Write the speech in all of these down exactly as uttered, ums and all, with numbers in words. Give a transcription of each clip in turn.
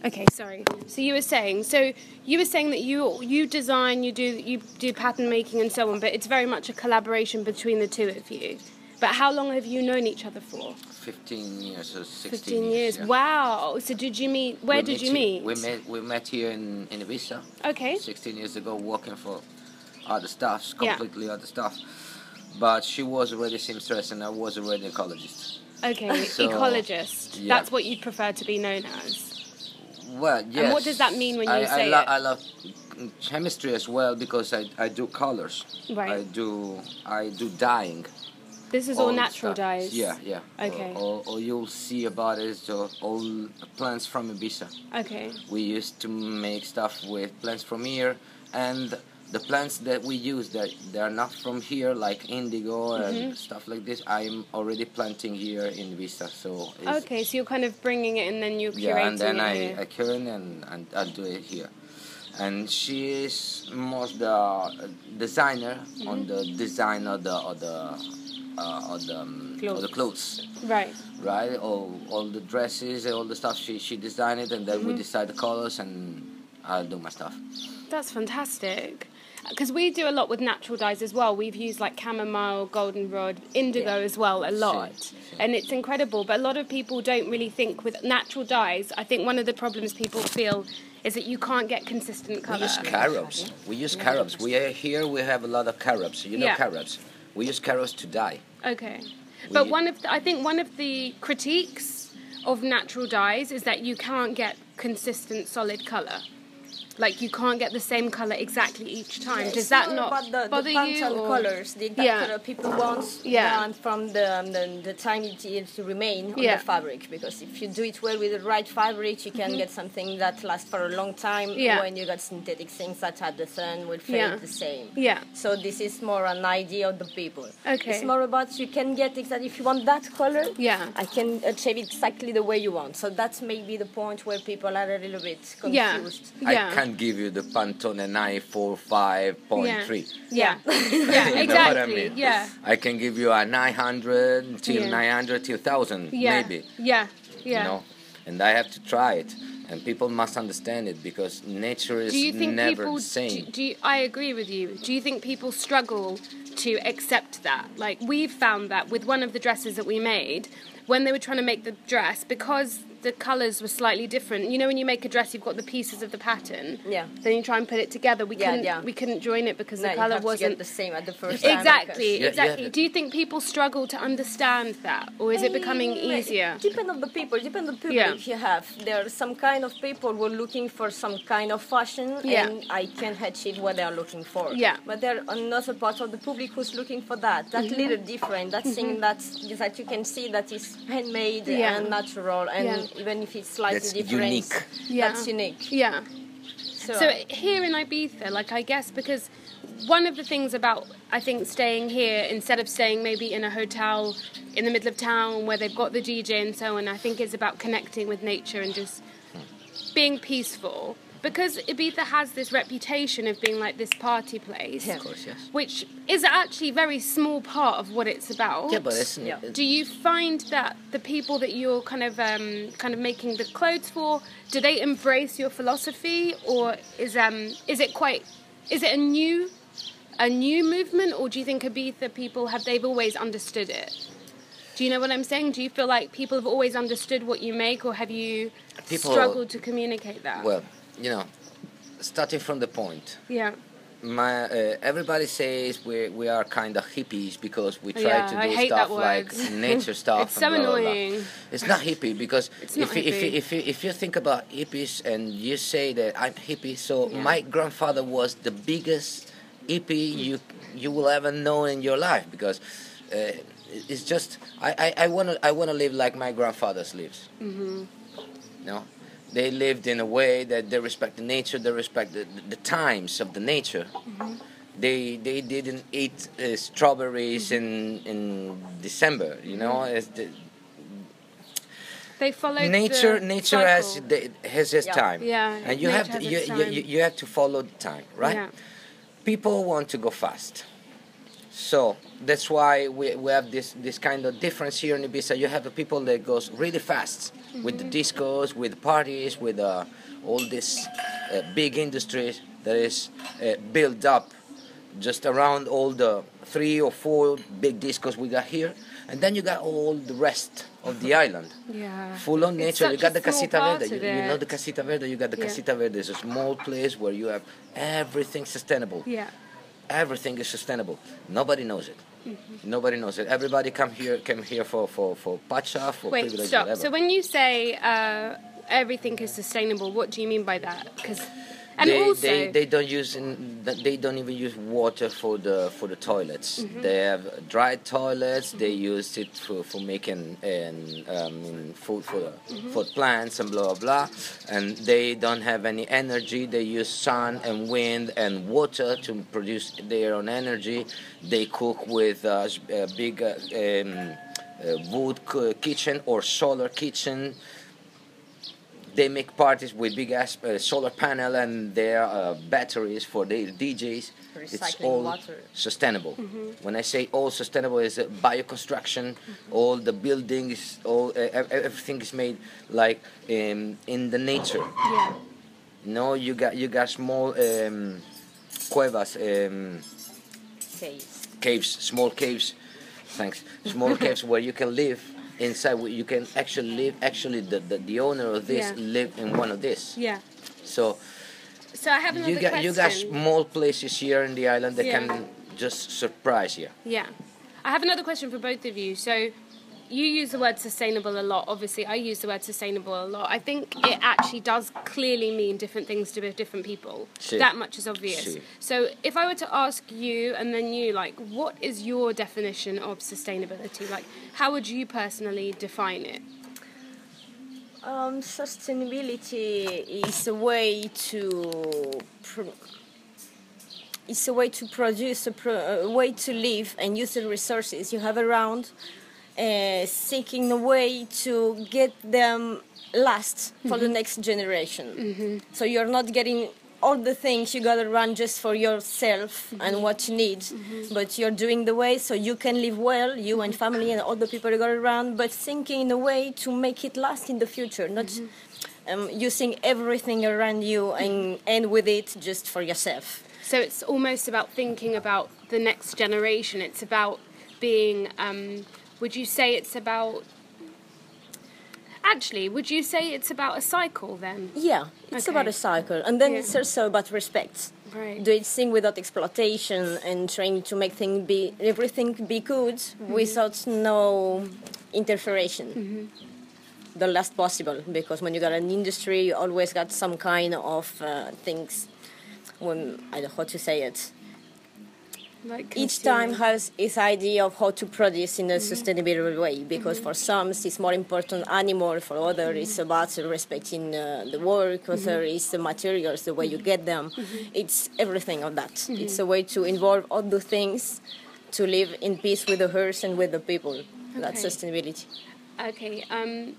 Okay, sorry. So you were saying, so you were saying that you you design, you do you do pattern making and so on, but it's very much a collaboration between the two of you. But how long have you known each other for? Fifteen years or sixteen. Fifteen years. Yeah. Wow. So did you meet? Where we did you he- meet? We met. We met here in in Ibiza. Okay. Sixteen years ago, working for other stuff, Yeah. completely other stuff. But she was already seamstress, and I was already ecologist. Okay. So, ecologist. yeah. That's what you prefer to be known as. Well, yes. And what does that mean when you I, say I lo- it? I love chemistry as well because I, I do colors. Right. I do I do dyeing. This is all the natural stuff. dyes. Yeah, yeah. Okay. All, all you'll see about it is uh, all plants from Ibiza. Okay. We used to make stuff with plants from here, and the plants that we use that they are not from here, like indigo Mm-hmm. and stuff like this. I'm already planting here in Ibiza, so it's, Okay, so you're kind of bringing it and then you're curating yeah, and then it I here. I cure it and, and I do it here. And she is most the designer Mm-hmm. on the design of the of the uh, of the, um, of the clothes, Right. right? All all the dresses, all the stuff. She she designed it, and then Mm-hmm. we decide the colors, and I do my stuff. That's fantastic. Because we do a lot with natural dyes as well. We've used like chamomile, goldenrod, indigo Yeah. as well, a lot. Si, si. And it's incredible. But a lot of people don't really think with natural dyes. I think one of the problems people feel is that you can't get consistent We colour. use carobs. We use carobs. We are here. We have a lot of carobs. You know Yeah. carobs. We use carobs to dye. Okay. But We- one of the, I think one of the critiques of natural dyes is that you can't get consistent solid colour. Like you can't get the same colour exactly each time. Does It's that more not about the, bother the pants you? and or- colors the, that Yeah. uh, people want Yeah. want from the, um, the the time it is to remain on Yeah. the fabric, because if you do it well with the right fabric, you can get something that lasts for a long time. Mm-hmm. Yeah. When you got synthetic things that at the sun will fade Yeah. the same. Yeah. So this is more an idea of the people. Okay. It's more about you can get exactly if you want that color. Yeah. I can achieve it exactly the way you want. So that's maybe the point where people are a little bit Yeah. confused. Yeah. I can't give you the Pantone nine four five point three. Yeah. Yeah. You Yeah. know what I Exactly. mean? Yeah. I can give you a nine hundred till Yeah. nine hundred till one thousand, Yeah. maybe. Yeah. Yeah. You know, and I have to try it. And people must understand it because nature is Do you think never people? the same. Do, do you, I agree with you. Do you think people struggle to accept that? Like we've found that with one of the dresses that we made, when they were trying to make the dress, because the colours were slightly different. You know, when you make a dress, you've got the pieces of the pattern. Yeah. Then you try and put it together. We Yeah, couldn't. yeah. We couldn't join it because No, the you colour have to wasn't get the same at the first time. exactly. Yeah, exactly. yeah. Do you think people struggle to understand that, or is it becoming Eh, easier? Depend on the people. Depend on the people. Yeah. If you have, there are some kind of people who are looking for some kind of fashion, Yeah. and I can achieve what they are looking for. Yeah. But there are another part of the public who's looking for that. That Mm-hmm. little different. That thing that that you can see that is handmade Yeah. and natural, and Yeah. even if it's slightly That's different, unique. Yeah. that's unique. Yeah. So, So here in Ibiza, like I guess because one of the things about I think staying here instead of staying maybe in a hotel in the middle of town where they've got the D J and so on, I think it's about connecting with nature and just being peaceful. Because Ibiza has this reputation of being like this party place, Yeah. Of course, yes. which is actually a very small part of what it's about. Yeah, but it's, Yeah. Do you find that the people that you're kind of um, kind of making the clothes for, do they embrace your philosophy, or is um is it quite is it a new a new movement, or do you think Ibiza people have they've always understood it? Do you know what I'm saying? Do you feel like people have always understood what you make, or have you People- struggled to communicate that? well, you know, starting from the point. yeah, My uh, everybody says we we are kind of hippies because we try Yeah, to I do hate stuff that like word. nature stuff. It's and so blah, blah, blah. annoying. It's not hippie because It's not if you, if you, hippie. if you if you think about hippies and you say that I'm hippie, so Yeah. my grandfather was the biggest hippie you you will ever know in your life because uh, it's just I I, I want to I want to live like my grandfathers lives. Mm-hmm. No, they lived in a way that they respect the nature, they respect the, the times of the nature. Mm-hmm. They they didn't eat uh, strawberries in in December. You know, Mm-hmm. It's the, They followed nature the nature cycle. has the, has its Yeah. time, Yeah, and you nature have to has you, its you, time. you you have to follow the time, right? Yeah. People want to go fast, So that's why we, we have this, this kind of difference here in Ibiza. You have the people that goes really fast mm-hmm. with the discos, with parties, with uh, all this uh, big industries that is uh, built up just around all the three or four big discos we got here. And then you got all the rest of the island. Yeah. Full on nature. You got the Casita Verde. You, it. you know the Casita Verde? You got the yeah. Casita Verde. It's a small place where you have everything sustainable. Yeah. Everything is sustainable. Nobody knows it. Mm-hmm. Nobody knows it. Everybody come here, came here for, for, for pacha, for Wait, privilege, stop. whatever. So when you say uh, everything is sustainable, what do you mean by that? Because and they, also they, they don't use in, they don't even use water for the for the toilets. Mm-hmm. They have dry toilets. Mm-hmm. They use it for, for making um, um, food for mm-hmm. for plants and blah blah blah. And they don't have any energy. They use sun and wind and water to produce their own energy. They cook with uh, a big uh, um, uh, wood kitchen or solar kitchen. They make parties with big ass uh, solar panel and their uh, batteries for their D Js. Recycling it's all water. Sustainable. Mm-hmm. When I say all sustainable, is uh, bioconstruction. Mm-hmm. All the buildings, all uh, everything is made like um, in the nature. Yeah. No, you got you got small um, cuevas, um, caves, caves, small caves. Thanks. Small caves where you can live. Inside, you can actually live. Actually, the, the, the owner of this yeah. live in one of this. Yeah. So, so I have another you got question. you got small places here in the island that yeah. can just surprise you. Yeah, I have another question for both of you. So, you use the word sustainable a lot. Obviously, I use the word sustainable a lot. I think it actually does clearly mean different things to different people. Sí. That much is obvious. Sí. So if I were to ask you and then you, like, what is your definition of sustainability? Like, how would you personally define it? Um, sustainability is a way to... Pro- it's a way to produce, a, pro- a way to live and use the resources you have around. Uh, seeking a way to get them last for mm-hmm. the next generation. Mm-hmm. So you're not getting all the things you gotta run just for yourself mm-hmm. and what you need, mm-hmm. but you're doing the way so you can live well, you and family and all the people you got around, but thinking in a way to make it last in the future, not mm-hmm. um, using everything around you and end with it just for yourself. So it's almost about thinking about the next generation. It's about being... Um, Would you say it's about... Actually, would you say it's about a cycle then? Yeah, it's okay. about a cycle. And then yeah. it's also about respect. Right. Do it thing without exploitation and trying to make things be, everything be good mm-hmm. without no interference. Mm-hmm. The last possible, because when you got an industry, you always got some kind of uh, things, when, I don't know how to say it, Like each time has its idea of how to produce in a mm-hmm. sustainable way, because mm-hmm. for some it's more important animal, for others mm-hmm. it's about respecting uh, the work, mm-hmm. other is the materials, the way you get them. Mm-hmm. It's everything of that. Mm-hmm. It's a way to involve all the things to live in peace with the earth and with the people. Okay. That's sustainability. Okay, um,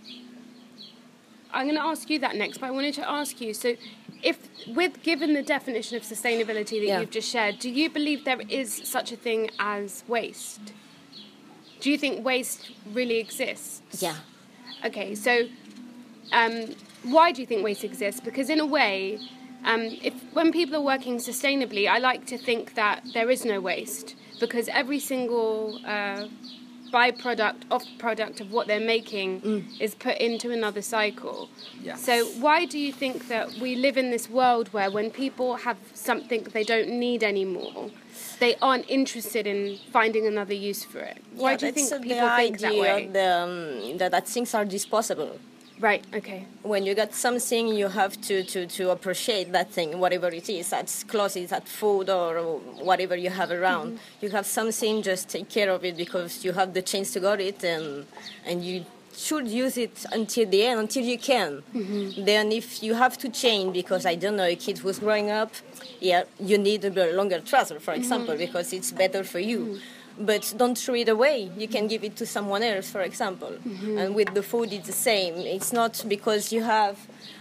I'm going to ask you that next, but I wanted to ask you, so if, with given the definition of sustainability that yeah. you've just shared, do you believe there is such a thing as waste? Do you think waste really exists? Yeah. Okay, so um, why do you think waste exists? Because in a way, um, if when people are working sustainably, I like to think that there is no waste, because every single uh, byproduct, off product of what they're making mm. is put into another cycle. Yeah. So why do you think that we live in this world where when people have something they don't need anymore, they aren't interested in finding another use for it? Why yeah, do you think the people think that way? The, um, that, that things are disposable. Right, okay. When you got something, you have to, to, to appreciate that thing, whatever it is. That's clothes, that's food, or whatever you have around. Mm-hmm. You have something, just take care of it because you have the chance to get it, and and you should use it until the end, until you can. Mm-hmm. Then if you have to change, because, I don't know, a kid who's growing up, yeah, you need a longer trouser, for example, mm-hmm. because it's better for you. Mm-hmm. But don't throw it away. You can give it to someone else, for example. Mm-hmm. And with the food, it's the same. It's not because you have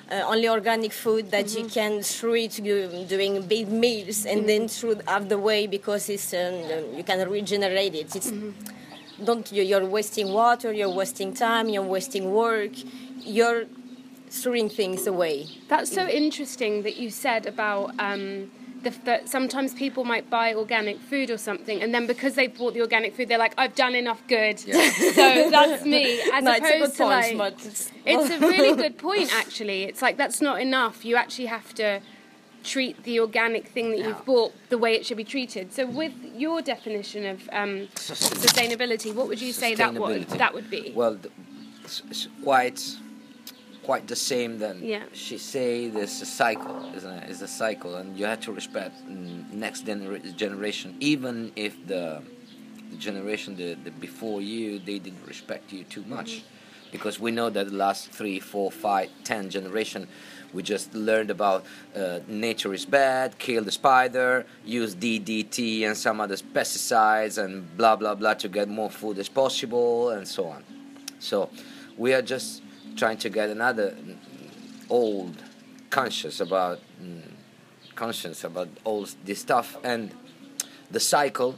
uh, only organic food that mm-hmm. you can throw it to doing big meals and mm-hmm. then throw out the way because it's um, you can regenerate it. It's mm-hmm. don't you're wasting water, you're wasting time, you're wasting work, you're throwing things away. That's so interesting that you said about um, the, that sometimes people might buy organic food or something, and then because they bought the organic food, they're like, "I've done enough good, yeah. so that's me." As no, opposed it's a good to point, like, it's, it's a really good point. Actually, it's like that's not enough. You actually have to treat the organic thing that you've bought the way it should be treated. So, with your definition of um, sustainability, what would you say that would that would be? Well, it's, it's quite. quite the same than yeah. she say there's a cycle, isn't it? It's a cycle, and you have to respect mm, next gener- generation, even if the, the generation the, the before you, they didn't respect you too much, mm-hmm. because we know that the last three, four, five, ten generation, we just learned about uh, nature is bad, kill the spider, use D D T and some other pesticides and blah blah blah to get more food as possible and so on. So we are just trying to get another old conscious about mm, conscience about all this stuff, and the cycle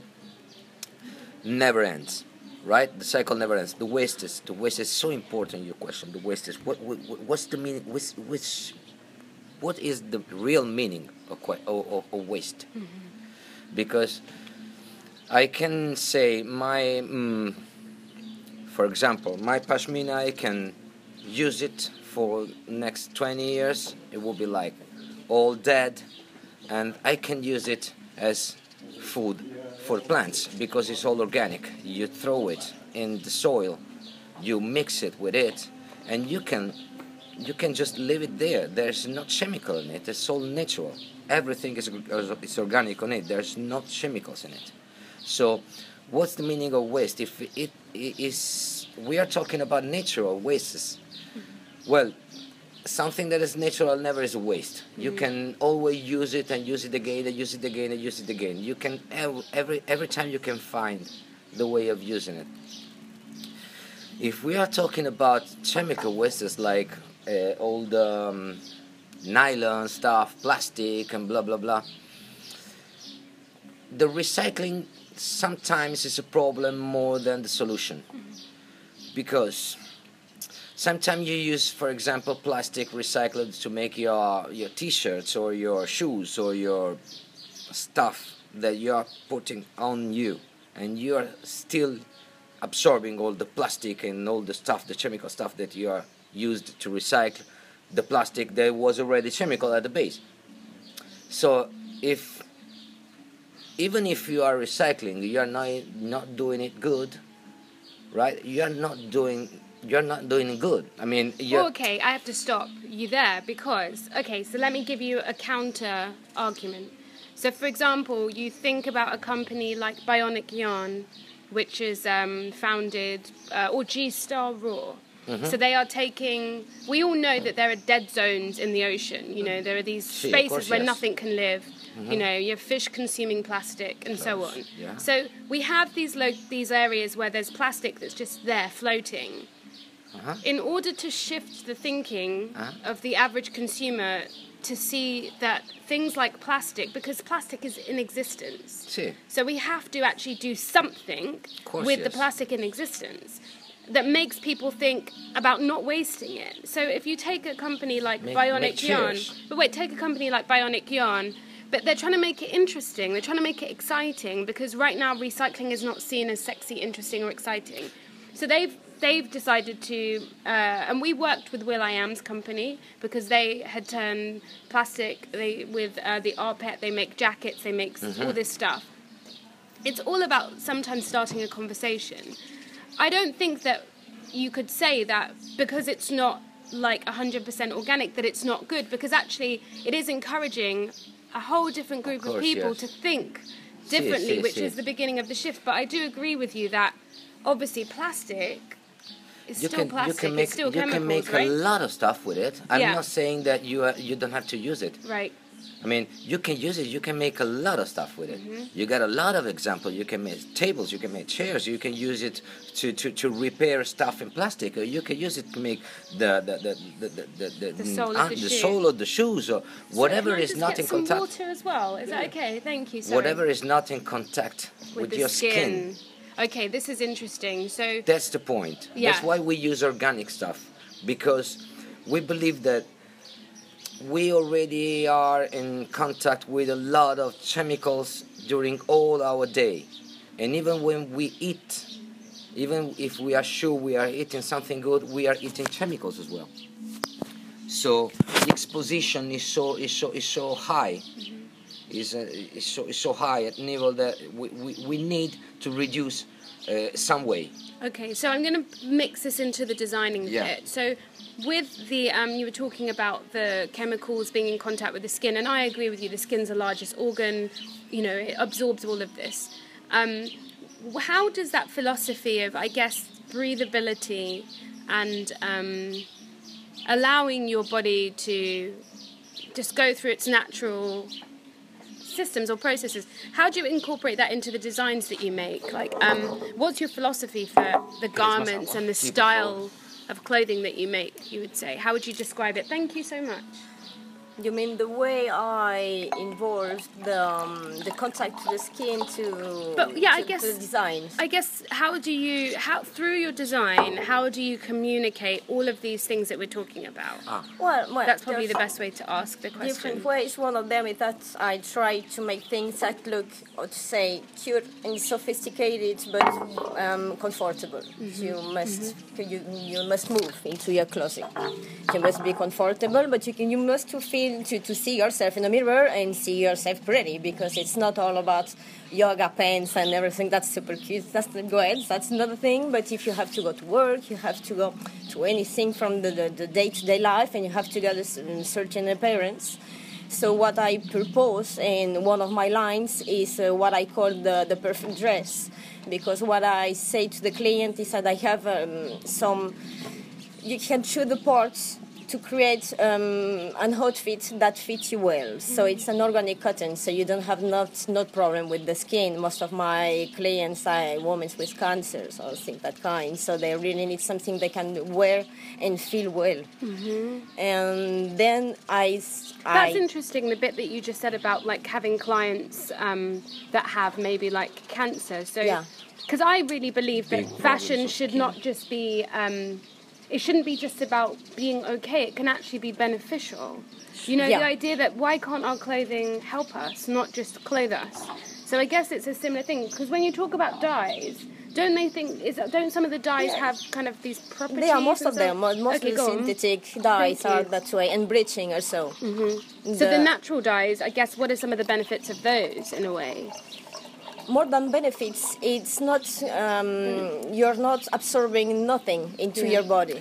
never ends, right? The cycle never ends. The waste is the waste is so important. Your question, the waste is what, what what's the meaning? Which, which what is the real meaning of of, of waste? Mm-hmm. Because I can say my, mm, for example, my pashmina, I can use it for next twenty years. It will be like all dead, and I can use it as food for plants because it's all organic. You throw it in the soil, you mix it with it, and you can you can just leave it there. There's no chemical in it. It's all natural. Everything is is organic on it. There's no chemicals in it. So what's the meaning of waste? If it, it is, we are talking about natural wastes. Well, something that is natural never is a waste. Mm-hmm. You can always use it and use it again and use it again and use it again. You can every every time you can find the way of using it. If we are talking about chemical wastes like uh, all the um, nylon stuff, plastic and blah blah blah, the recycling sometimes is a problem more than the solution, mm-hmm. because sometimes you use, for example, plastic recycled to make your your T-shirts or your shoes or your stuff that you are putting on you, and you are still absorbing all the plastic and all the stuff, the chemical stuff that you are used to recycle. The plastic that was already chemical at the base. So if even if you are recycling, you are not not doing it good, right? You are not doing. You're not doing good. I mean, you're... Well, okay, I have to stop you there because, okay, so let me give you a counter argument. So, for example, you think about a company like Bionic Yarn, which is um, founded, uh, or G-Star Raw. Mm-hmm. So they are taking, we all know that there are dead zones in the ocean. You know, there are these See, spaces course, where yes. nothing can live. Mm-hmm. You know, you have fish consuming plastic and so on. Yeah. So we have these lo- these areas where there's plastic that's just there floating. Uh-huh. In order to shift the thinking uh-huh. of the average consumer to see that things like plastic, because plastic is in existence, sí. so we have to actually do something with yes. the plastic in existence that makes people think about not wasting it. So if you take a company like make, Bionic make Yarn, but wait, take a company like Bionic Yarn, but they're trying to make it interesting, they're trying to make it exciting, because right now recycling is not seen as sexy, interesting or exciting. So they've They've decided to, uh, and we worked with Will I Am's company because they had turned plastic. They with uh, the R P E T, they make jackets, they make mm-hmm. all this stuff. It's all about sometimes starting a conversation. I don't think that you could say that because it's not like one hundred percent organic that it's not good, because actually it is encouraging a whole different group of, course, of people yes. to think differently, sí, sí, which sí. is the beginning of the shift. But I do agree with you that obviously plastic. It's you still can, plastic, you can make, it's still you chemicals, can make right? a lot of stuff with it. I'm yeah. not saying that you uh, you don't have to use it. Right. I mean, you can use it. You can make a lot of stuff with it. Mm-hmm. You got a lot of examples. You can make tables. You can make chairs. You can use it to, to, to repair stuff in plastic. Or you can use it to make the the the the the, the, The sole uh, of the the shoe. sole of the shoes or whatever Can I is just not get in some contact. water as well? Is that okay? Thank you. Sorry. Whatever is not in contact with, with, the your skin. skin. Okay, this is interesting. So That's the point. Yeah. That's why we use organic stuff, because we believe that we already are in contact with a lot of chemicals during all our day. And even when we eat, even if we are sure we are eating something good, we are eating chemicals as well. So the exposition is so is so is so high. Mm-hmm. Is, uh, is so is so high at level that we, we, we need to reduce uh, some way. okay, so I'm going to mix this into the designing Yeah. bit. So with the um, you were talking about the chemicals being in contact with the skin, and I agree with you. The skin's the largest organ. You know, it absorbs all of this. Um, how does that philosophy of, I guess, breathability and um, allowing your body to just go through its natural systems or processes, how do you incorporate that into the designs that you make? Like, um, what's your philosophy for the garments and the style of clothing that you make, you would say? How would you describe it? Thank you so much. You mean the way I involve the um, the contact to the skin to, But, yeah, to I guess- the design? I guess, how do you, how through your design, how do you communicate all of these things that we're talking about? Well, well, That's probably the there's best way to ask the question. different ways. One of them is that I try to make things that look, or to say, cute and sophisticated, but um, comfortable. Mm-hmm. You must you you must move into your closet. You must be comfortable, but you can you must to feel to, to see yourself in the mirror and see yourself pretty, because it's not all about yoga pants and everything. That's super cute. That's go ahead. That's another thing. But if you have to go to work, you have to go to anything from the, the, the day-to-day life, and you have to get a s- certain appearance. So what I propose in one of my lines is uh, what I call the, the perfect dress, because what I say to the client is that I have um, some, you can choose the parts to create um, an outfit that fits you well. So it's an organic cotton, so you don't have not not problem with the skin. Most of my clients are women with cancers or things that kind, so they really need something they can wear and feel well. Mm-hmm. And then I, That's I interesting, the bit that you just said about like having clients um, that have maybe like cancer. So, Yeah. because I really believe that Big fashion problems of should skin. not just be, um, it shouldn't be just about being okay. It can actually be beneficial. You know, Yeah. the idea that why can't our clothing help us, not just clothe us? So I guess it's a similar thing, because when you talk about dyes, don't they think, is don't some of the dyes Yeah. have kind of these properties? they are most and of them. stuff? Most Okay, of the go on. synthetic dyes Thank are you. that way, and bleaching also. So the natural dyes, I guess, what are some of the benefits of those in a way? More than benefits, it's not um, you're not absorbing nothing into Yeah. your body.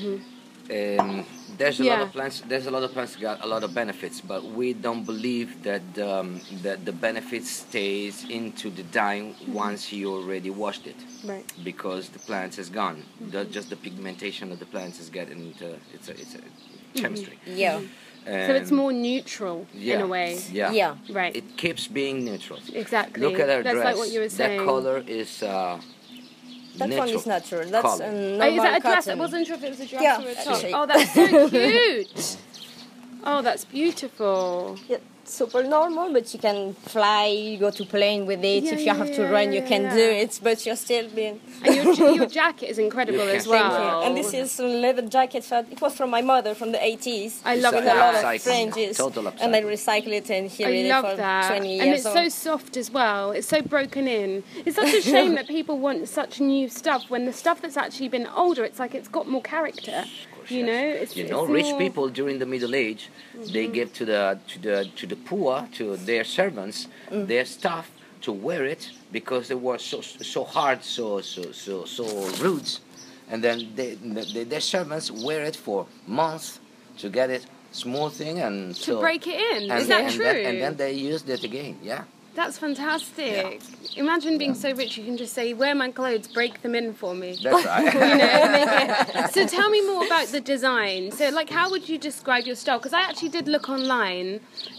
Um, there's a lot Yeah. of plants. There's a lot of plants got a lot of benefits, but we don't believe that um, that the benefit stays into the dye once you already washed it, Right. because the plant is gone. The, just the pigmentation of the plants is getting into it's a it's a chemistry. Yeah, So it's And more neutral yeah, in a way. Yeah. yeah. Right. It keeps being neutral. Exactly. Look at her That's dress. like what you were saying. That color is uh, That natural. one is natural. That's color. a Oh, normal is that a dress? I cotton. wasn't sure if it was a dress Yeah, or a top. actually. Oh, that's so cute. Oh, that's beautiful. Yeah, super normal, but you can fly, go to plane with it. Yeah, if you yeah, have to yeah, run, you yeah, can yeah. do it, but you're still being. And your, your jacket is incredible You as can- well. Thank you. And this is a leather jacket. that- It was from my mother from the eighties. I love It's with a lot that. of upcycling. fringes. Total And I upcycling. recycle it and here I it is love for that. twenty And years it's old. so soft as well. It's so broken in. It's such a shame that people want such new stuff when the stuff that's actually been older, it's like it's got more character. You know, it's you it's know, rich more- people during the Middle Age, they give to the to the to the poor, to their servants, their stuff to wear it because they were so so hard, so so so so rude, and then they, they, their servants wear it for months to get it smoothing and to so break it in. and, Is that and true? Then, and then they used it again. Yeah. That's fantastic. Imagine being so rich you can just say, wear my clothes, break them in for me. That's right. You know? So tell me more about the design. So like, how would you describe your style? Because I actually did look online.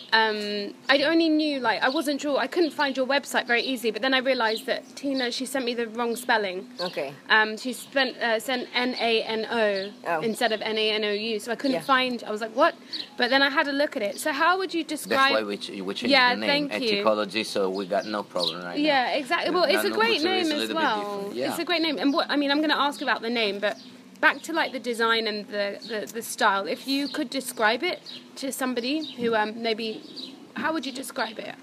Um, I only knew, like, I wasn't sure. I couldn't find your website very easily, but then I realised that Tina, she sent me the wrong spelling. Okay. Um, she spent, uh, sent N A N O Oh. instead of N A N O U, so I couldn't Yeah. find, I was like, what? But then I had a look at it. So how would you describe... That's why we, ch- we changed Yeah, the name, thank you. Ecology, so we got no problem right now. Yeah, exactly. The Well, it's a great nomenclature is name a as little bit well. different, yeah. It's a great name. And what I mean, I'm going to ask about the name, but back to like the design and the, the, the style. If you could describe it to somebody who um, maybe, how would you describe it?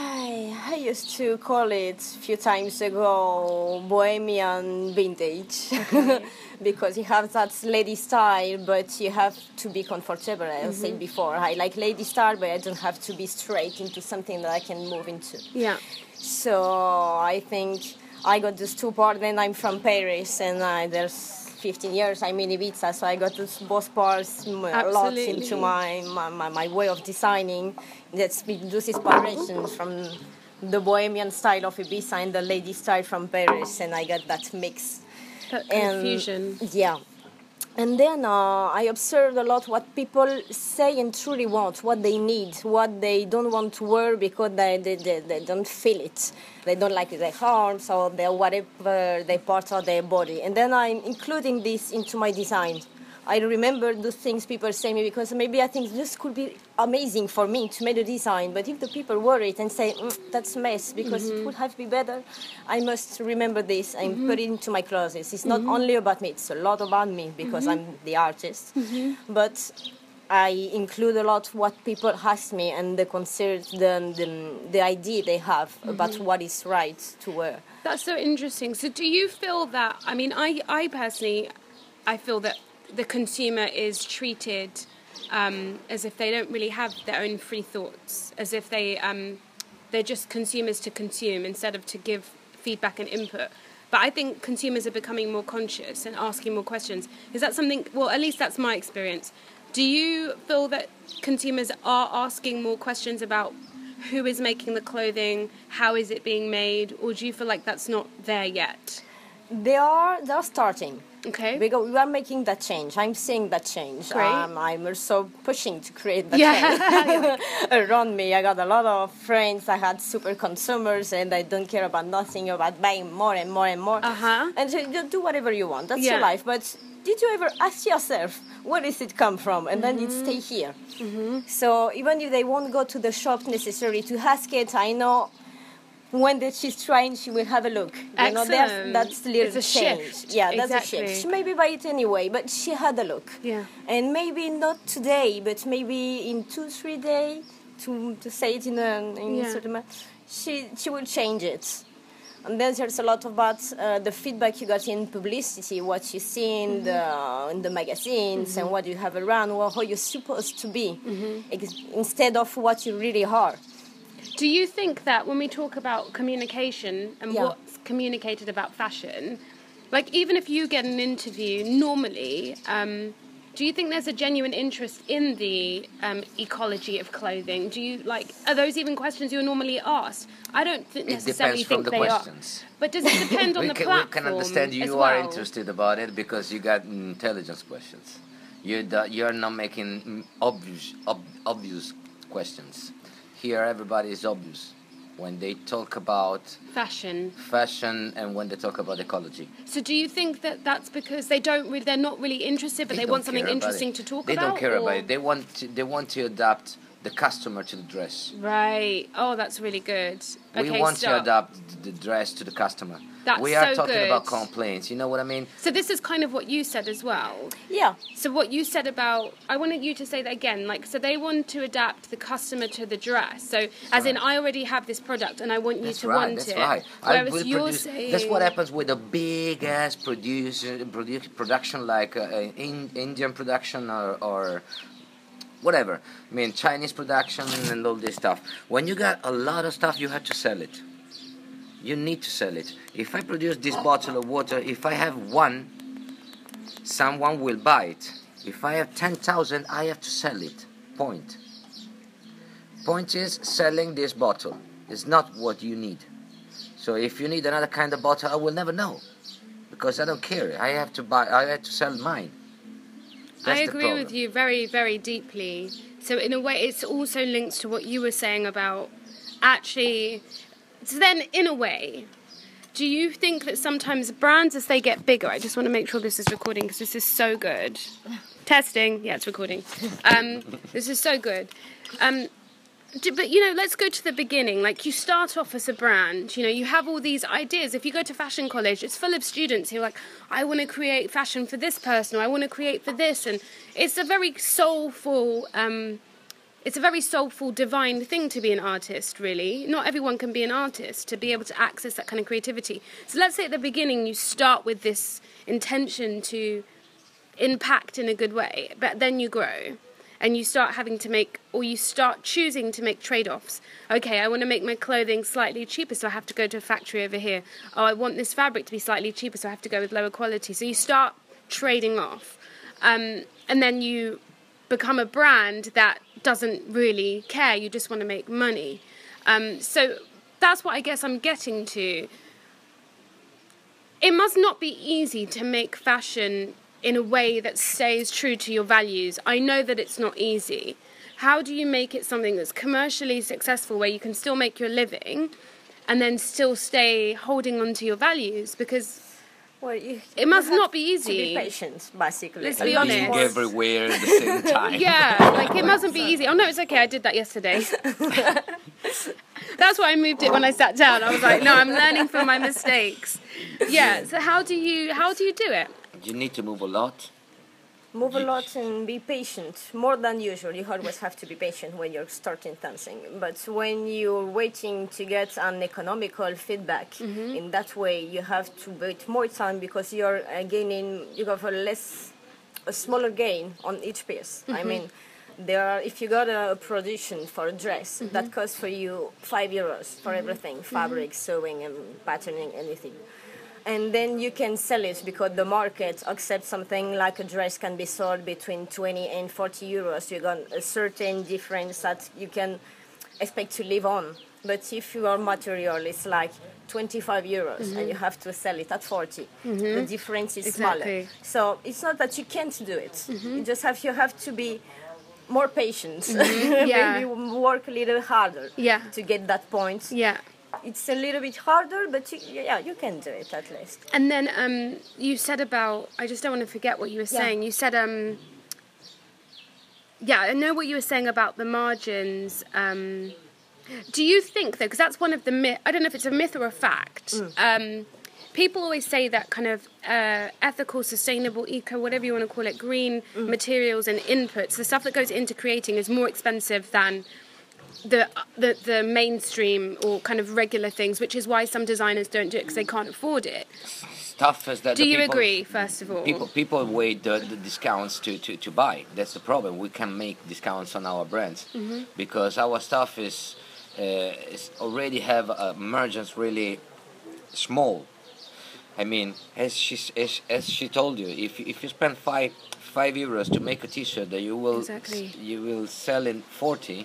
I, I used to call it a few times ago bohemian vintage because you have that lady style, but you have to be comfortable. I mm-hmm. said before, I like lady style, but I don't have to be straight into something that I can move into. Yeah. So I think I got those two parts. Then I'm from Paris, and I, there's fifteen years I'm in Ibiza, so I got those both parts a lot into my, my, my, my way of designing. That's those inspirations from the bohemian style of Ibiza and the lady style from Paris, and I got that mix. That kind and, of fusion. Yeah. And then uh, I observed a lot what people say and truly want, what they need, what they don't want to wear because they, they, they, they don't feel it. They don't like their arms or their whatever, their parts of their body. And then I'm including this into my design. I remember those things people say me because maybe I think this could be amazing for me to make a design. But if the people wear it and say, mm, that's a mess because mm-hmm. it would have to be better, I must remember this and mm-hmm. put it into my closet. It's not mm-hmm. only about me, it's a lot about me because mm-hmm. I'm the artist. Mm-hmm. But I include a lot what people ask me and the consider the, the, the idea they have mm-hmm. about what is right to wear. That's so interesting. So do you feel that, I mean, I, I personally, I feel that the consumer is treated um, as if they don't really have their own free thoughts, as if they, um, they're just consumers to consume instead of to give feedback and input. But I think consumers are becoming more conscious and asking more questions. Is that something, well, at least that's my experience. Do you feel that consumers are asking more questions about who is making the clothing, how is it being made, or do you feel like that's not there yet? They are, they're starting. Okay. Because we are making that change. I'm seeing that change. Great. Um, I'm also pushing to create that yeah. change around me. I got a lot of friends. I had super consumers, and I don't care about nothing about buying more and more and more. Uh-huh. And so you do whatever you want. That's yeah. your life. But did you ever ask yourself, where does it come from? And mm-hmm. then it stay here. Mm-hmm. So even if they won't go to the shop necessarily to ask it, I know when that she's trying, she will have a look. You Excellent. know, that's, that's a little it's a change. Shift. Yeah, that's exactly. a shift. She maybe buy it anyway, but she had a look. Yeah. And maybe not today, but maybe in two, three days, to to say it in a in yeah. a certain manner, she she will change it. And then there's a lot about uh, the feedback you got in publicity, what you see in, mm-hmm. the, in the magazines mm-hmm. and what you have around, or how you're supposed to be, mm-hmm. ex- instead of what you really are. Do you think that when we talk about communication and yeah. what's communicated about fashion, like even if you get an interview normally, um, do you think there's a genuine interest in the um, ecology of clothing? Do you like, are those even questions you're normally asked? I don't th- necessarily think the they questions. are. But does it depend on we the can, platform? We can understand you as are well? interested about it because you got intelligence questions. You're, the, you're not making obvious, ob, obvious questions. Here everybody is obvious when they talk about fashion fashion and when they talk about ecology. So do you think that that's because they don't really, they're not really interested, but they, they want something interesting it. to talk they about? They don't care or? about it. They want to, they want to adapt the customer to the dress. Right. Oh, that's really good. Okay, we want stop. to adapt the dress to the customer. That's we are so talking good. about complaints. You know what I mean? So this is kind of what you said as well. Yeah. So what you said about, I wanted you to say that again. Like, so they want to adapt the customer to the dress. So that's as right. in, I already have this product and I want you that's to right, want that's it. Right. Whereas I will you're produce, saying... That's what happens with a big ass producer, produ- production like uh, in, Indian production or, or whatever. I mean, Chinese production and all this stuff. When you got a lot of stuff, you have to sell it. You need to sell it. If I produce this bottle of water, if I have one, someone will buy it. If I have ten thousand, I have to sell it. Point. Point is selling this bottle. It's not what you need. So if you need another kind of bottle, I will never know, because I don't care. I have to buy. I have to sell mine. That's I the agree problem. with you very, very deeply. So in a way, it's also linked to what you were saying about actually. So then, in a way, do you think that sometimes brands, as they get bigger, I just want to make sure this is recording because this is so good. Testing, yeah, it's recording. Um, this is so good. Um, do, but, you know, let's go to the beginning. Like, you start off as a brand, you know, you have all these ideas. If you go to fashion college, it's full of students who are like, I want to create fashion for this person, or I want to create for this. And it's a very soulful... Um, It's a very soulful, divine thing to be an artist, really. Not everyone can be an artist, to be able to access that kind of creativity. So let's say at the beginning you start with this intention to impact in a good way, but then you grow and you start having to make, or you start choosing to make trade-offs. Okay, I want to make my clothing slightly cheaper, so I have to go to a factory over here. Oh, I want this fabric to be slightly cheaper, so I have to go with lower quality. So you start trading off. Um, and then you become a brand that doesn't really care, you just want to make money. Um, so that's what I guess I'm getting to. It must not be easy to make fashion in a way that stays true to your values. I know that it's not easy. How do you make it something that's commercially successful, where you can still make your living and then still stay holding on to your values? Because Well, you, it you must have not be to easy. be patient, basically. Let's And be being honest. everywhere at the same time. Yeah, like it mustn't be easy. Oh no, it's okay. I did that yesterday. That's why I moved it when I sat down. I was like, no, I'm learning from my mistakes. Yeah. So how do you how do you do it? You need to move a lot. Move a lot and be patient, more than usual. You always have to be patient when you're starting something. But when you're waiting to get an economical feedback, Mm-hmm. in that way you have to wait more time, because you're uh, gaining, you have a less, a smaller gain on each piece. I Mm-hmm. mean, there are, if you got a production for a dress, Mm-hmm. that costs for you five euros for everything, fabric, sewing, and patterning, anything. And then you can sell it, because the market accepts something like a dress can be sold between twenty and forty euros. You got a certain difference that you can expect to live on. But if your material is like twenty-five euros Mm-hmm. and you have to sell it at forty, the difference is Exactly. smaller. So it's not that you can't do it. You just have you have to be more patient. Yeah. Maybe work a little harder Yeah. to get that point. Yeah. It's a little bit harder, but you, yeah, you can do it at least. And then um, you said about, I just don't want to forget what you were Yeah. saying. You said, um, yeah, I know what you were saying about the margins. Um, do you think, though, because that's one of the myth, I don't know if it's a myth or a fact. Um, people always say that kind of uh, ethical, sustainable, eco, whatever you want to call it, green materials and inputs, the stuff that goes into creating is more expensive than the, the the mainstream or kind of regular things, which is why some designers don't do it because they can't afford it. Stuff is that Do the you people, agree, first of all? People people wait the, the discounts to, to, to buy. That's the problem. We can make discounts on our brands Mm-hmm. because our stuff is, uh, is already have uh, margins really small. I mean, as she as, as she told you, if if you spend five five euros to make a T-shirt that you will Exactly. you will sell in forty,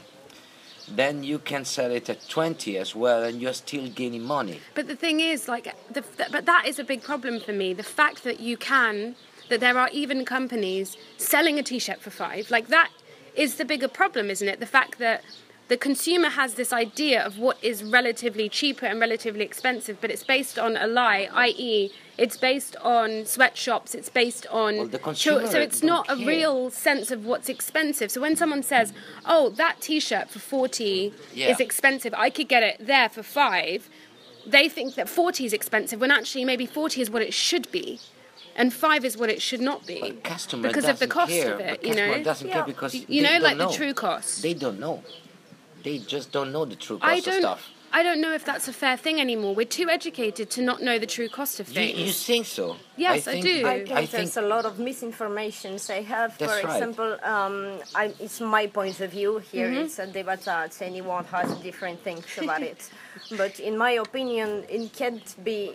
then you can sell it at twenty as well, and you're still gaining money. But the thing is, like, the, th- but that is a big problem for me. The fact that you can, that there are even companies selling a T-shirt for five, like that is the bigger problem, isn't it? The fact that the consumer has this idea of what is relatively cheaper and relatively expensive, but it's based on a lie, that is, it's based on sweatshops, it's based on... Well, the consumer so it's not don't a care. real sense of what's expensive. So when someone says, oh, that T-shirt for forty Yeah. is expensive, I could get it there for five, they think that forty is expensive, when actually maybe forty is what it should be. And five is what it should not be. But customer because of the doesn't cost care. of it, The you customer know? doesn't Yeah. care because You they know, don't like know. the true cost. They don't know. They just don't know the true cost I of don't. stuff. I don't know if that's a fair thing anymore. We're too educated to not know the true cost of You, things. you think so? Yes, I think, do. I think I there's think a lot of misinformation. I have, That's for right. example, um, I, it's my point of view. Here Mm-hmm. it's a debate. Anyone has different things about it. But in my opinion, it can't be.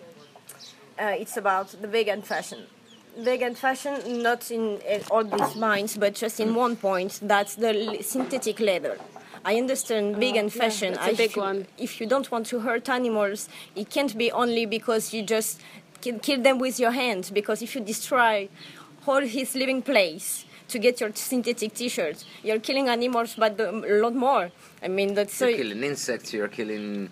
Uh, it's about the vegan fashion. Vegan fashion, not in, in all these minds, but just in one point. That's the l- synthetic leather. I understand vegan yeah, fashion. that's a I- big if you, one. If you don't want to hurt animals, it can't be only because you just can kill them with your hands. Because if you destroy all his living place to get your synthetic T-shirts, you're killing animals, but a lot more. I mean, that's so. You're killing insects. You're killing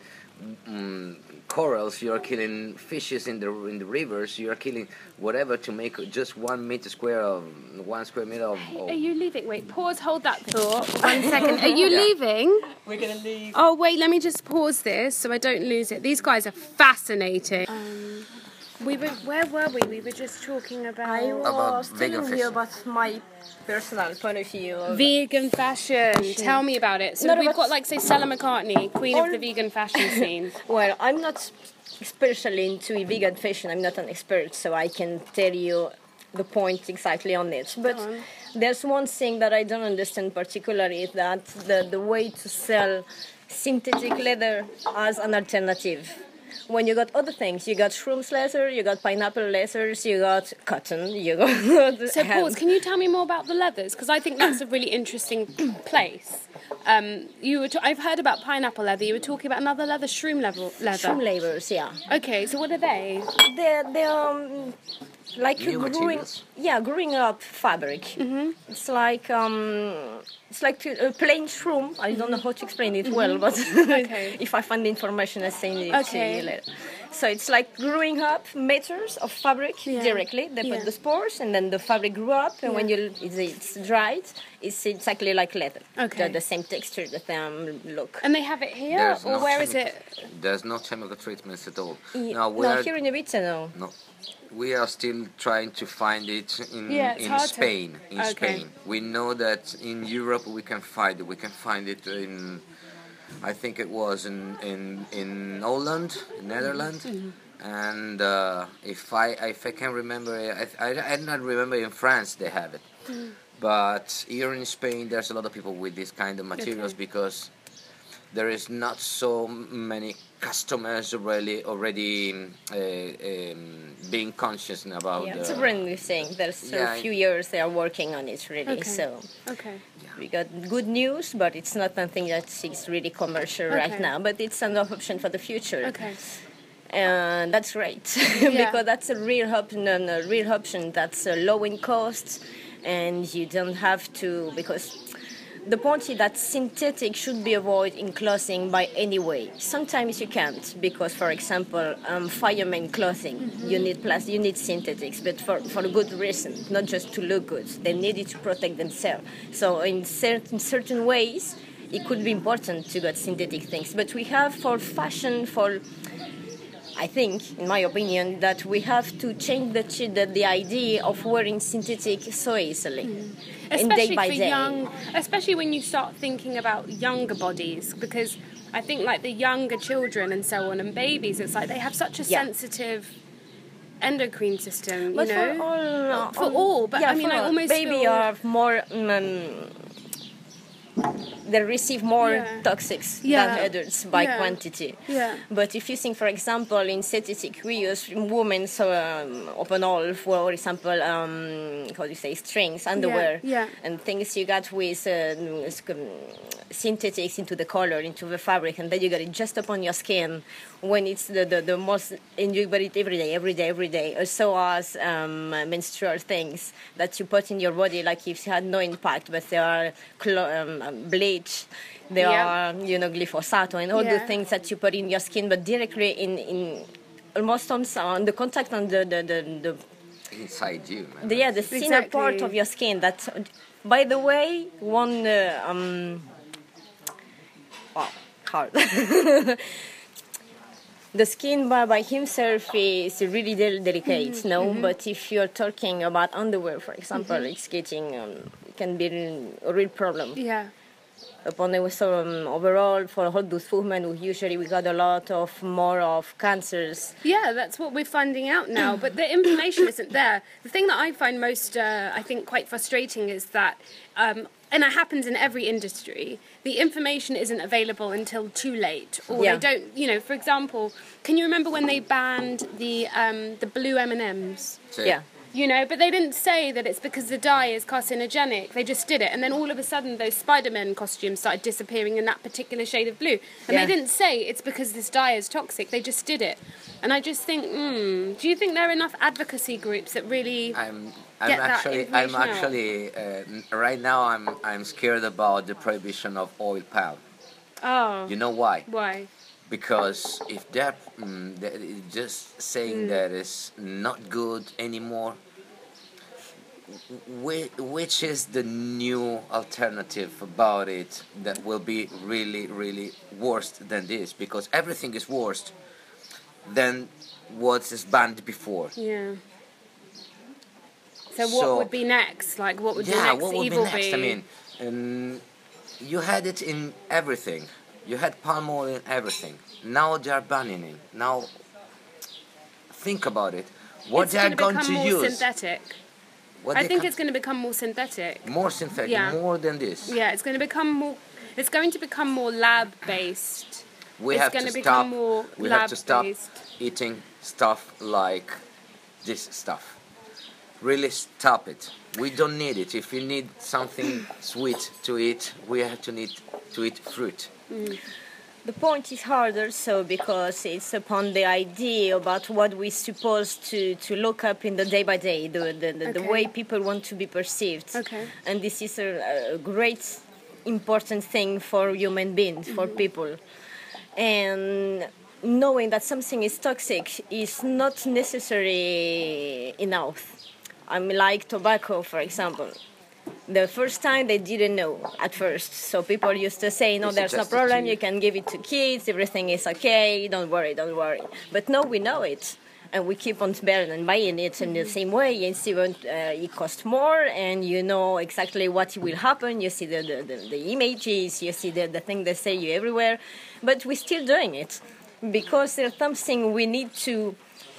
um, corals. You're killing fishes in the in the rivers. You're killing whatever to make just one meter square of one square meter of. of Are you leaving? Wait, pause, hold that thought. One second. Are you Yeah. leaving? We're gonna leave. Oh, wait, let me just pause this so I don't lose it. These guys are fascinating. Um, we were, where were we? We were just talking about... I About was vegan telling you fashion. about my personal point of view. Of Vegan fashion. Tell me about it. So Not we've about- got, like, say, Stella McCartney, queen of All- the vegan fashion scene. Well, I'm not especially into vegan fashion. I'm not an expert, so I can tell you the point exactly on it. But on. there's one thing that I don't understand particularly is that the, the way to sell synthetic leather as an alternative. When you got other things, you got shrooms leather, you got pineapple leathers, you got cotton, you got... So, Paul, can you tell me more about the leathers? Because I think that's a really interesting place. Um, you were. T- I've heard about pineapple leather. You were talking about another leather, shroom level leather. Shroom labels, yeah. Okay, so what are they? They're, they're um, like New growing, materials. yeah, growing up fabric. Mm-hmm. It's like um, it's like a plain shroom. I don't know how to explain it well, but Okay. if I find the information, I'll send it Okay. to you later. So it's like growing up meters of fabric Yeah. directly. They Yeah. put the spores, and then the fabric grew up, and when you it's, it's dried, it's exactly like leather. Okay. The, the same texture, the same look. And they have it here, There's or no where is chemi- it? There's no chemical treatments at all. Y- No, we no, are here in Ibiza, no. no, we are still trying to find it in Yeah, it's in hard to- Spain. In Okay. Spain, we know that in Europe we can find it. We can find it in, I think it was in in in Holland, Netherlands. Mm-hmm. And uh, if I if I can remember, I, I I not remember in France they have it, Mm. but here in Spain there's a lot of people with this kind of materials Okay. because there is not so many customers already already uh, um, being conscious about. Yeah, the, it's a brand new thing. There's Yeah, a I- few years they are working on it, really. Okay. So Okay. we got good news, but it's not something that is really commercial right Okay. now. But it's an option for the future, Okay. and that's great Yeah. because that's a real option. A real option that's uh, low in cost, and you don't have to because. The point is that synthetic should be avoided in clothing by any way. Sometimes you can't because, for example, um, fireman clothing, Mm-hmm. you need plastic, you need synthetics, but for, for a good reason, not just to look good. They need it to protect themselves. So in certain certain ways, it could be important to get synthetic things. But we have for fashion, for I think, in my opinion, that we have to change the the, the idea of wearing synthetic so easily. And day Especially by for day. young, especially when you start thinking about younger bodies, because I think like the younger children and so on and babies, it's like they have such a Yeah. sensitive endocrine system, you But know. for all, uh, For all, but yeah, I mean, for I all. almost baby feel- are more. Um, they receive more Yeah. toxics Yeah. than adults by Yeah. quantity. Yeah. But if you think, for example, in synthetic, we use women's um, open all, for example, um, how do you say, strings, underwear, yeah. and things you got with um, s- um, synthetics into the color, into the fabric, and then you got it just upon your skin when it's the, the, the most, and you got it every day, every day, every day. Also as um, menstrual things that you put in your body, like if you had no impact, but they are clo- um, um, bleach, they Yeah. are, you know, glyphosate and all the Yeah. things that you put in your skin, but directly in, in almost on, on the contact on the, the, the, the inside you, man. the, yeah, the thinner Exactly. part of your skin. That, by the way, one uh, um, wow, hard. The skin by, by himself is really del- delicate, Mm-hmm. no. But if you're talking about underwear, for example, it's getting um, can be a real problem. Yeah. Upon the so um, overall for all those women who usually we got a lot of more of cancers. Yeah, that's what we're finding out now. But the information isn't there. The thing that I find most, uh, I think, quite frustrating is that, um, and it happens in every industry, the information isn't available until too late, or Yeah. they don't. You know, for example, can you remember when they banned the um, the blue M and M's? So, Yeah. You know, but they didn't say that it's because the dye is carcinogenic. They just did it. And then all of a sudden, those Spider-Man costumes started disappearing in that particular shade of blue. And Yeah. they didn't say it's because this dye is toxic. They just did it. And I just think, hmm, do you think there are enough advocacy groups that really... I'm I'm Get that actually I'm information out. actually uh, right now I'm I'm scared about the prohibition of oil palm. Oh, You know why? why? Because if they're mm, they're just saying Mm. that it's not good anymore, which, which is the new alternative about it that will be really really worse than this? Because everything is worse than what is banned before. Yeah. So what So- would be next? Like, what would the Yeah, next what would be evil next? I mean, um, you had it in everything. You had palm oil in everything. Now they are banning it. Now, think about it. What it's they are going to going become to more use? synthetic. What I they think can- it's going to become more synthetic. more synthetic, Yeah. more than this. Yeah, it's going to become more. It's going to become more lab based. We It's have going to to stop. become more We have to stop lab-based. eating stuff like this stuff. Really stop it. We don't need it. If you need something sweet to eat, we have to need to eat fruit. The point is harder so because it's upon the idea about what we're supposed to, to look up in the day by day, the, the, the, the Okay. way people want to be perceived. Okay. And this is a, a great important thing for human beings, for people. And knowing that something is toxic is not necessarily enough. I mean, like tobacco, for example. The first time they didn't know at first, so people used to say, "No, They there's no suggested problem. to- You can give it to kids. Everything is okay. Don't worry, don't worry." But now we know it, and we keep on buying and buying it in the same way. And see when uh, it costs more, and you know exactly what will happen. You see the the, the, the images, you see the the thing they say you everywhere, but we're still doing it because there's something we need to.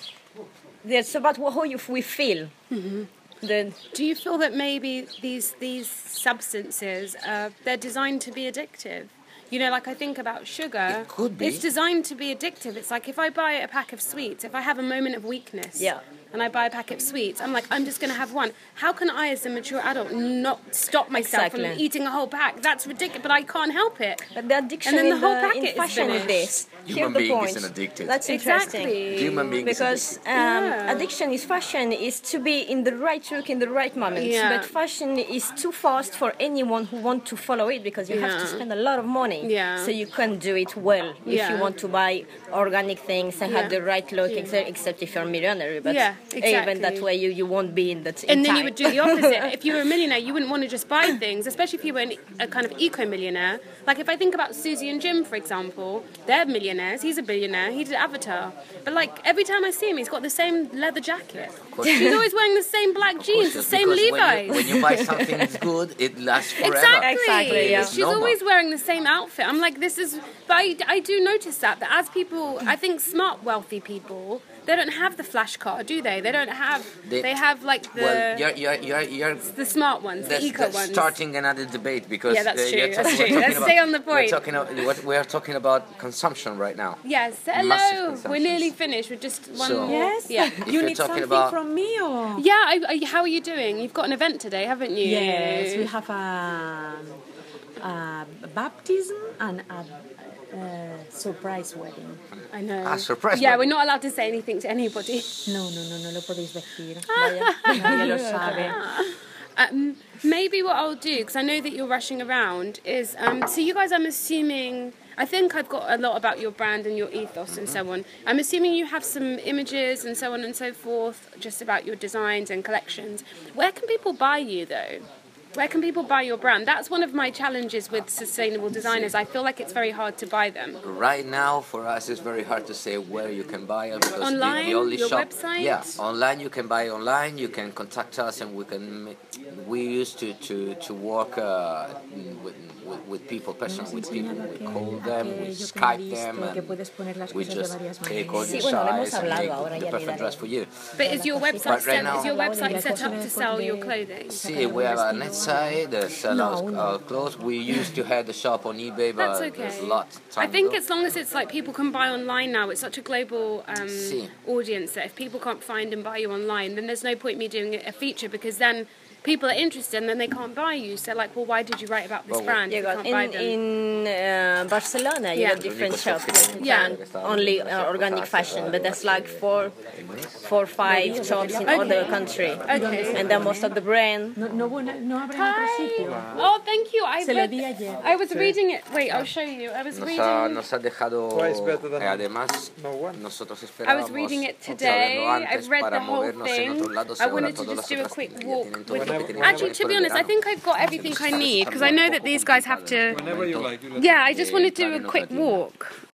There's about how you, we feel. The, Do you feel that maybe these these substances uh, they're designed to be addictive? You know, like I think about sugar. It could be. It's designed to be addictive. It's like if I buy a pack of sweets, if I have a moment of weakness, Yeah. and I buy a pack of sweets, I'm like, I'm just going to have one. How can I, as a mature adult, not stop myself from Exactly. eating a whole pack? That's ridiculous, but I can't help it. But the addiction And then in, the whole the, packet in is fashion is finished. this. Human Here's the being point. isn't addicted. That's interesting. Exactly. Human being is Because addicted. um, Yeah. addiction is fashion is to be in the right look in the right moment. Yeah. But fashion is too fast for anyone who want to follow it because you have to Yeah. spend a lot of money. Yeah. So you can't do it well if Yeah. you want to buy organic things and Yeah. have the right look, except, except if you're a millionaire. But Yeah, even that exactly. way, you, you won't be in that. And in then you time. would do the opposite. If you were a millionaire, you wouldn't want to just buy things, especially if you were an, a kind of eco-millionaire. Like if I think about Susie and Jim, for example, they're millionaires. He's a billionaire. He did Avatar. But like every time I see him, he's got the same leather jacket. course. He's always wearing the same black jeans, the Just same because Levi's. When you, when you buy something that's good, it lasts forever. Exactly. Exactly, yeah. It's She's normal. always wearing the same outfit. I'm like, this is. But I, I do notice that that as people, I think smart, wealthy people, they don't have the flash car, do they? They don't have. They, They- have like the Well, you're, you're, you're, you're the smart ones, that's, the eco that's ones. starting another debate because Yeah, that's uh, true, you're that's talking- true. we're Let's talking stay about- on the point. We're talking, about, what, we're talking about consumption right now. Yes, Massive hello. consumptions. We're nearly finished with just one So- more. Yes. Yeah. If You you're need talking something about- from me or? Yeah, I, I, how are you doing? You've got an event today, haven't you? Yes, we have a, a baptism and a, uh surprise wedding. I know. Ah, surprise Yeah, wedding. we're not allowed to say anything to anybody. No, no, no, no lo podéis decir. Vaya, nadie lo sabe. Um, maybe what I'll do, because I know that you're rushing around, is um, so you guys, I'm assuming, I think I've got a lot about your brand and your ethos and so on. I'm assuming you have some images and so on and so forth, just about your designs and collections. Where can people buy you though? Where can people buy your brand? That's one of my challenges with sustainable designers. I feel like it's very hard to buy them. Right now, for us, it's very hard to say where you can buy it because Online? the, the only Your shop. website? Yeah, online you can buy online. You can contact us, and we can. ma- We used to to to work uh, with with, with people, Nos personally, has with people. enseñado We que, call them, we aquello que no Skype he them, visto, que and puedes poner las we cosas de just varias take all maneras. your Sí, bueno, lo hemos size and hablado, make ahora the ya perfect le dress daré. for you. But is your But website right set, now- is your website La set cosa up de to sell your poder clothing? See, we have a net site that sells No, our, aún no. our clothes. We used to have the shop on eBay, That's but okay. there's a lot of I time think ago. as long as it's like people can buy online now, it's such a global um, Sí. audience that if people can't find and buy you online, then there's no point me doing a feature because then people are interested and then they can't buy you. So like, well, why did you write about this Well, brand? You if you got can't buy in them? in uh, Barcelona. You Yeah. got different Único shops. shop que Yeah. And only uh, organic fashion, but that's like four, four, five shops in all the country. Okay. And then most of the brand. No, no, no, no habrá en otro sitio. Oh, thank you. I Se lo read. di ayer. I was reading it. Wait, I'll show you. I was Nos reading. ha, nos ha dejado, Twice better than eh, además, no one. nosotros I esperábamos was reading it saberlo today. antes I've read para the whole movernos en thing. otros lados. I Ahora wanted to todas just las do a otras quick tiendas ya walk tienen todo with. lo que Whenever- tienen que Actually, poner to por be el honest, I verano. think I've got everything I need because I know that these guys have to. Whenever you like. You let Yeah, I just Eh, want to do entrar a en otra quick tienda. walk.